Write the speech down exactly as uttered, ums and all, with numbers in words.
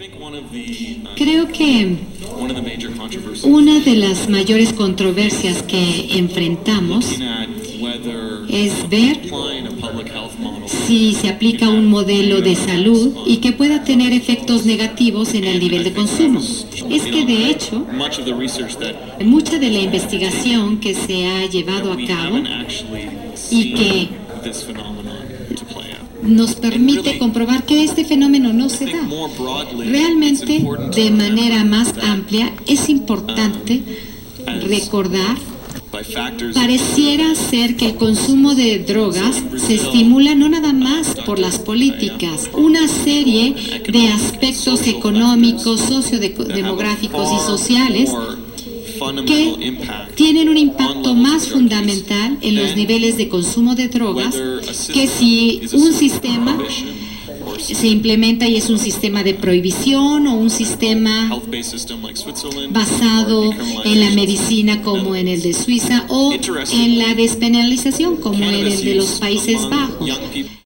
Creo que una de las mayores controversias que enfrentamos es ver si se aplica un modelo de salud y que pueda tener efectos negativos en el nivel de consumo. Es que, de hecho, mucha de la investigación que se ha llevado a cabo y que nos permite comprobar que este fenómeno no se da. Realmente, de manera más amplia, es importante recordar, pareciera ser que el consumo de drogas se estimula no nada más por las políticas, una serie de aspectos económicos, sociodemográficos y sociales que tienen un impacto más fundamental en los niveles de consumo de drogas que si un sistema se implementa y es un sistema de prohibición o un sistema basado en la medicina como en el de Suiza o en la despenalización como en el de los Países Bajos.